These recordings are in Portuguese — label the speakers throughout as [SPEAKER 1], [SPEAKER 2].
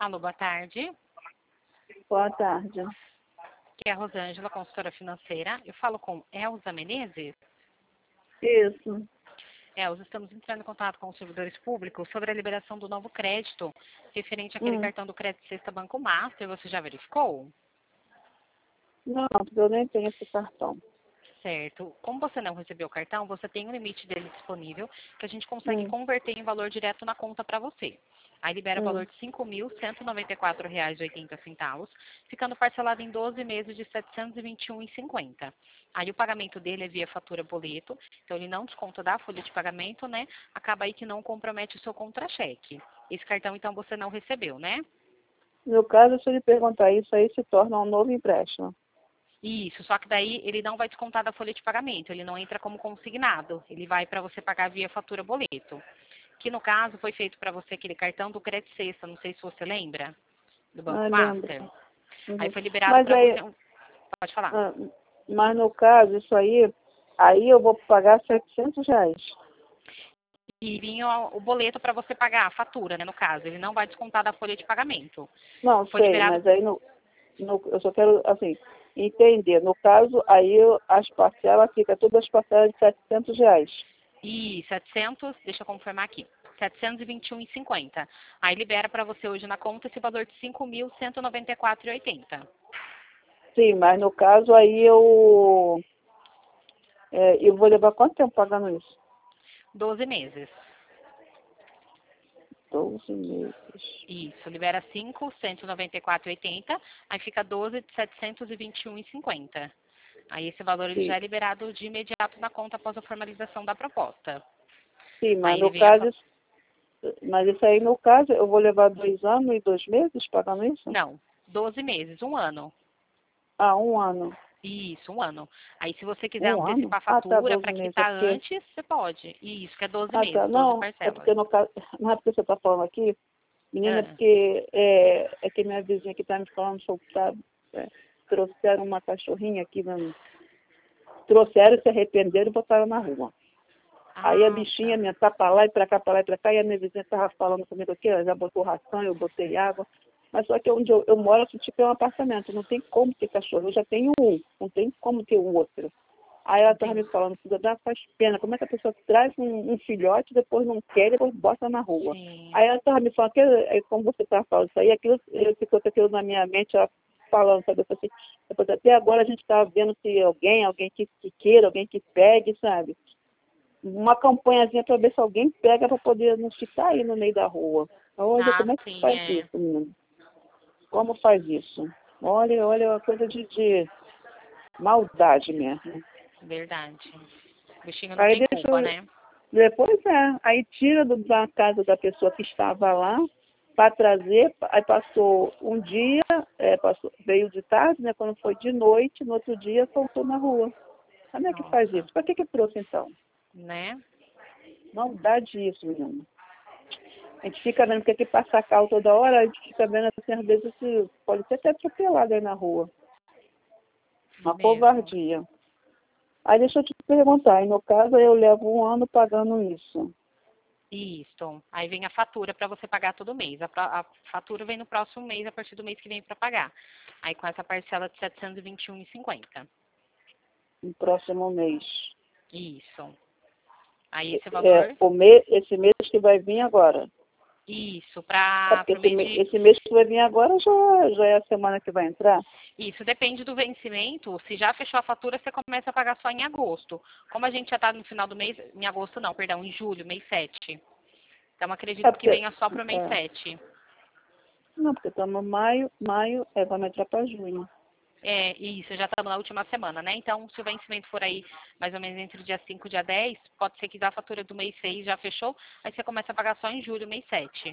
[SPEAKER 1] Alô, boa tarde.
[SPEAKER 2] Boa tarde.
[SPEAKER 1] Aqui é a Rosângela, consultora financeira. Eu falo com Elza Menezes.
[SPEAKER 2] Isso.
[SPEAKER 1] Elza, estamos entrando em contato com os servidores públicos sobre a liberação do novo crédito referente àquele cartão do Crédito Sexta Banco Master. Você já verificou?
[SPEAKER 2] Não, porque eu nem tenho esse cartão.
[SPEAKER 1] Certo. Como você não recebeu o cartão, você tem um limite dele disponível que a gente consegue converter em valor direto na conta para você. Aí libera o valor de R$ 5.194,80, ficando parcelado em 12 meses de R$ 721,50. Aí o pagamento dele é via fatura boleto, então ele não desconta da folha de pagamento, né? Acaba aí que não compromete o seu contra-cheque. Esse cartão, então, você não recebeu, né?
[SPEAKER 2] No caso, se eu lhe perguntar isso aí, se torna um novo empréstimo.
[SPEAKER 1] Isso, só que daí ele não vai descontar da folha de pagamento, ele não entra como consignado, ele vai para você pagar via fatura boleto. Que no caso foi feito para você aquele cartão do Crédito Sexta, não sei se você lembra, do Banco Master.
[SPEAKER 2] Lembro.
[SPEAKER 1] Aí foi liberado
[SPEAKER 2] Mas
[SPEAKER 1] para
[SPEAKER 2] aí,
[SPEAKER 1] você. Pode falar.
[SPEAKER 2] mas no caso, isso aí eu vou pagar R$ 700.
[SPEAKER 1] E vinha o boleto para você pagar, a fatura, né, no caso. Ele não vai descontar da folha de pagamento.
[SPEAKER 2] Não,
[SPEAKER 1] Foi
[SPEAKER 2] sei,
[SPEAKER 1] liberado.
[SPEAKER 2] mas aí eu só quero, assim, entender. No caso, aí as parcelas, fica todas as parcelas de R$ 700.
[SPEAKER 1] E 700, deixa eu confirmar aqui. 721,50. Aí libera para você hoje na conta esse valor de 5.194,80.
[SPEAKER 2] Sim, mas no caso aí eu vou levar quanto tempo pagando isso?
[SPEAKER 1] 12 meses.
[SPEAKER 2] 12 meses.
[SPEAKER 1] Isso, libera 5, 194,80, aí fica 12 de 721,50. Aí esse valor ele
[SPEAKER 2] Sim,
[SPEAKER 1] já é liberado de imediato na conta após a formalização da proposta.
[SPEAKER 2] sim, mas
[SPEAKER 1] Aí ele
[SPEAKER 2] no
[SPEAKER 1] vem a
[SPEAKER 2] caso, mas isso aí no caso, eu vou levar 2 anos e 2 meses pagando isso?
[SPEAKER 1] Não, 12 meses, um ano.
[SPEAKER 2] Ah, 1 ano.
[SPEAKER 1] Isso, um ano. Aí se você quiser
[SPEAKER 2] 1 ano?
[SPEAKER 1] antecipar a
[SPEAKER 2] Ah, tá,
[SPEAKER 1] fatura
[SPEAKER 2] 12
[SPEAKER 1] para
[SPEAKER 2] meses. É
[SPEAKER 1] quitar
[SPEAKER 2] porque,
[SPEAKER 1] antes, você pode. Isso, que é 12
[SPEAKER 2] tá,
[SPEAKER 1] meses, 12
[SPEAKER 2] não, é
[SPEAKER 1] parcelas.
[SPEAKER 2] porque no caso, não é porque você está falando aqui, menina, é
[SPEAKER 1] Ah,
[SPEAKER 2] porque é que minha vizinha aqui está me falando sobre, trouxeram uma cachorrinha aqui, trouxeram, se arrependeram e botaram na rua. Aí a bichinha
[SPEAKER 1] tá.
[SPEAKER 2] minha tá pra lá e pra cá, pra lá e pra cá, e a minha vizinha tava falando comigo aqui, ela já botou ração, eu botei água. Mas só que onde eu moro, assim, tipo, é um apartamento, não tem como ter cachorro, eu já tenho um, não tem como ter um outro. Aí ela tava me
[SPEAKER 1] Entendi.
[SPEAKER 2] falando, cidadã, faz pena, como é que a pessoa traz um filhote, depois não quer, depois bota na rua.
[SPEAKER 1] Sim.
[SPEAKER 2] Aí ela tava me falando, aí, como você tava falando isso aí, aquilo, ficou com aquilo na minha mente, ela falando, sabe, eu falei assim, depois, até agora a gente tava vendo se alguém que queira, alguém que pegue, sabe? Uma campanhazinha para ver se alguém pega para poder não ficar aí no meio da rua. Olha,
[SPEAKER 1] Ah,
[SPEAKER 2] como é que
[SPEAKER 1] sim,
[SPEAKER 2] faz isso, menino? Como faz isso? Olha, é uma coisa de maldade mesmo.
[SPEAKER 1] Verdade. O bichinho não
[SPEAKER 2] Aí
[SPEAKER 1] tem
[SPEAKER 2] deixa
[SPEAKER 1] culpa, né?
[SPEAKER 2] depois aí tira da casa da pessoa que estava lá para trazer, aí passou um dia, veio de tarde, né? Quando foi de noite, no outro dia soltou na rua. Como é que faz
[SPEAKER 1] Nossa,
[SPEAKER 2] isso? Para que trouxe então?
[SPEAKER 1] né?
[SPEAKER 2] Maldade isso, menino. A gente fica vendo que aqui passa carro toda hora, a gente fica vendo assim, às vezes pode ser até atropelado aí na rua. Uma
[SPEAKER 1] Mesmo.
[SPEAKER 2] covardia. Aí deixa eu te perguntar, e no caso eu levo 1 ano pagando isso.
[SPEAKER 1] Isso. Aí vem a fatura para você pagar todo mês. A fatura vem no próximo mês, a partir do mês que vem para pagar. Aí com essa parcela de 721,50.
[SPEAKER 2] No próximo mês.
[SPEAKER 1] Isso. Aí esse valor,
[SPEAKER 2] Esse mês que vai vir agora.
[SPEAKER 1] isso,
[SPEAKER 2] É
[SPEAKER 1] para
[SPEAKER 2] porque
[SPEAKER 1] o mês de.
[SPEAKER 2] esse mês que vai vir agora já é a semana que vai entrar.
[SPEAKER 1] Isso depende do vencimento. Se já fechou a fatura, você começa a pagar só em agosto. Como a gente já está no final do mês, em agosto não, perdão, em julho, mês 7. Então
[SPEAKER 2] É
[SPEAKER 1] acredito que
[SPEAKER 2] porque,
[SPEAKER 1] venha só para o mês
[SPEAKER 2] é,
[SPEAKER 1] 7.
[SPEAKER 2] não, porque estamos maio, vai entrar para junho.
[SPEAKER 1] É, isso, já estamos na última semana, né? Então, se o vencimento for aí mais ou menos entre o dia 5 e dia 10, pode ser que a fatura do mês 6 já fechou, aí você começa a pagar só em julho, mês 7.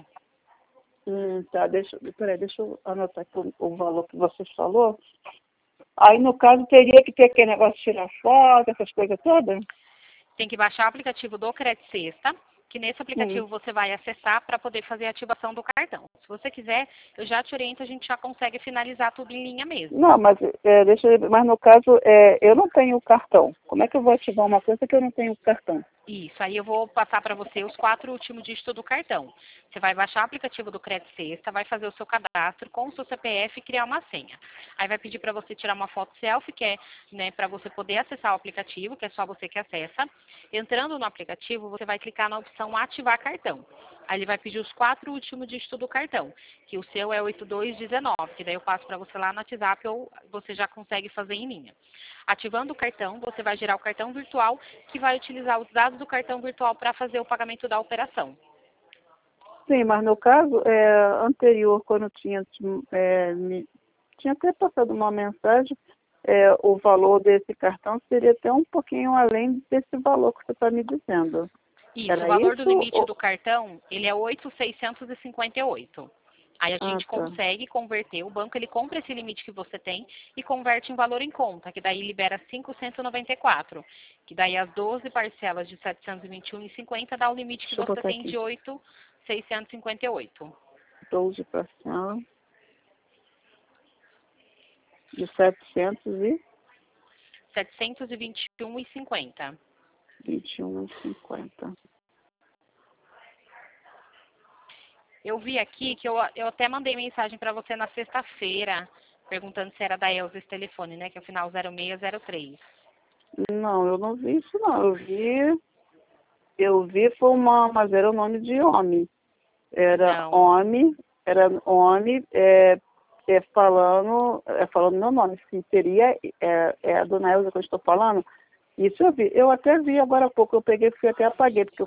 [SPEAKER 2] Tá, peraí, deixa eu anotar aqui o valor que você falou. Aí, no caso, teria que ter aquele negócio de tirar foto, essas coisas todas?
[SPEAKER 1] Tem que baixar o aplicativo do Crédito Sexta, que nesse aplicativo você vai acessar para poder fazer a ativação do cartão. Se você quiser, eu já te oriento, a gente já consegue finalizar tudo em linha mesmo.
[SPEAKER 2] Não, mas, mas no caso, eu não tenho cartão. Como é que eu vou ativar uma coisa que eu não tenho cartão?
[SPEAKER 1] Isso, aí eu vou passar para você os 4 últimos dígitos do cartão. Você vai baixar o aplicativo do Crédito Sexta, vai fazer o seu cadastro com o seu CPF e criar uma senha. Aí vai pedir para você tirar uma foto selfie, que é, né, para você poder acessar o aplicativo, que é só você que acessa. Entrando no aplicativo, você vai clicar na opção ativar cartão. Aí ele vai pedir os 4 últimos dígitos do cartão, que o seu é 8219, que daí eu passo para você lá no WhatsApp ou você já consegue fazer em linha. Ativando o cartão, você vai gerar o cartão virtual, que vai utilizar os dados do cartão virtual para fazer o pagamento da operação.
[SPEAKER 2] Sim, mas no caso anterior, quando eu tinha até passado uma mensagem, o valor desse cartão seria até um pouquinho além desse valor que você está me dizendo.
[SPEAKER 1] Isso,
[SPEAKER 2] Era
[SPEAKER 1] o valor
[SPEAKER 2] isso?
[SPEAKER 1] do limite do cartão, ele é 8.658. Aí a gente
[SPEAKER 2] Tá.
[SPEAKER 1] consegue converter, o banco ele compra esse limite que você tem e converte em valor em conta, que daí libera 594, que daí as 12 parcelas de 721,50 dá o limite que
[SPEAKER 2] Deixa eu
[SPEAKER 1] você
[SPEAKER 2] botar
[SPEAKER 1] tem
[SPEAKER 2] aqui.
[SPEAKER 1] de 8.658.
[SPEAKER 2] 12 parcelas de 721,50.
[SPEAKER 1] 721,50.
[SPEAKER 2] 21,50.
[SPEAKER 1] Eu vi aqui que eu até mandei mensagem para você na sexta-feira, perguntando se era da Elza esse telefone, né? Que é o final 0603.
[SPEAKER 2] Não, eu não vi isso não. Eu vi foi mas era o nome de homem.
[SPEAKER 1] Não.
[SPEAKER 2] Era homem falando meu nome. Se seria a dona Elza que eu estou falando. Isso eu vi. Eu até vi agora há pouco. Eu peguei e fui até apaguei, porque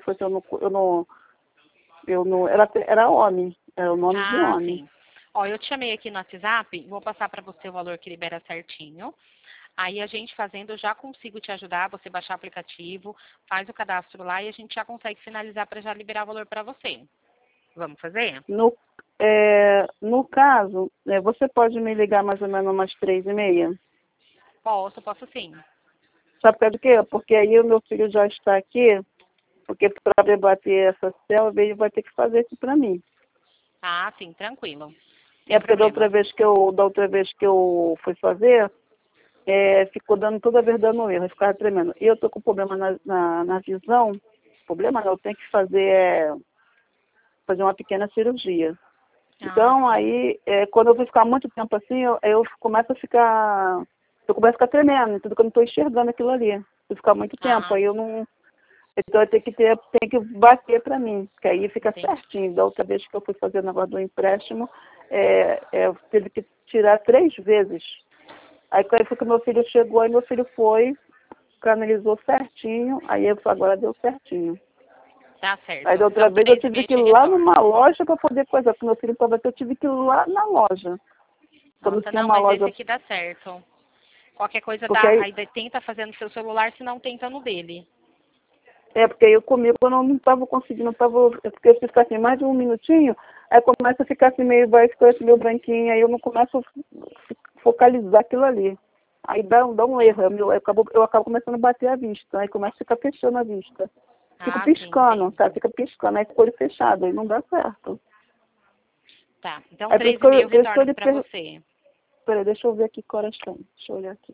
[SPEAKER 2] era homem. Era o nome de homem.
[SPEAKER 1] Sim. Ó, eu te chamei aqui no WhatsApp, vou passar para você o valor que libera certinho. Aí a gente fazendo, eu já consigo te ajudar, você baixar o aplicativo, faz o cadastro lá e a gente já consegue finalizar para já liberar o valor para você. Vamos fazer?
[SPEAKER 2] No caso, você pode me ligar mais ou menos umas 3h30?
[SPEAKER 1] Posso sim.
[SPEAKER 2] Sabe por quê? Porque aí o meu filho já está aqui, porque para debater essa selva, ele vai ter que fazer isso para mim.
[SPEAKER 1] Ah, sim, tranquilo.
[SPEAKER 2] Porque da outra vez que eu fui fazer, ficou toda vez dando erro, eu ficava tremendo. E eu estou com problema na visão, problema não, eu tenho que fazer uma pequena cirurgia. Então, aí, quando eu vou ficar muito tempo assim, eu começo a ficar tremendo, tudo que eu não estou enxergando aquilo ali. Se ficar muito tempo, aí eu não... Então, eu tenho que bater para mim, que aí fica certinho. Da outra vez que eu fui fazer o negócio do empréstimo, eu tive que tirar 3 vezes. Aí foi que meu filho chegou, aí meu filho foi, canalizou certinho, aí agora deu certinho.
[SPEAKER 1] Tá certo.
[SPEAKER 2] Aí da outra vez eu tive que ir lá numa loja para poder coisar, porque meu filho estava aqui, eu tive que ir lá na loja.
[SPEAKER 1] Nossa, não, mas esse aqui dá certo. Qualquer coisa aí tenta fazer no seu celular, se não tenta no dele.
[SPEAKER 2] Porque eu comigo eu não estava conseguindo, porque eu fico assim mais de um minutinho, aí começa a ficar assim vai ficando assim meio branquinho, aí eu não começo a focalizar aquilo ali. Aí dá um erro, eu acabo começando a bater a vista, aí começa a ficar fechando a vista. Fico piscando, tá? Fica piscando, aí com o olho fechado, aí não dá certo.
[SPEAKER 1] Tá, então 3h30 eu retorno pra você.
[SPEAKER 2] Peraí, deixa eu ver aqui que horas são. Deixa eu olhar aqui.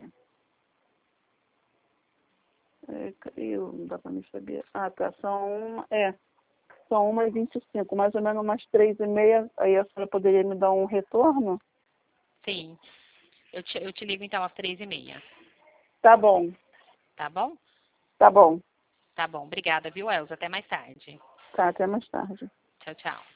[SPEAKER 2] Não dá pra me saber. Ah, tá, são 1h25, mais ou menos umas 3h30, aí a senhora poderia me dar um retorno?
[SPEAKER 1] Sim, eu te ligo então às 3h30.
[SPEAKER 2] Tá bom.
[SPEAKER 1] Tá bom?
[SPEAKER 2] Tá bom.
[SPEAKER 1] Tá bom, obrigada, viu, Elza? Até mais tarde.
[SPEAKER 2] Tá, até mais tarde.
[SPEAKER 1] Tchau, tchau.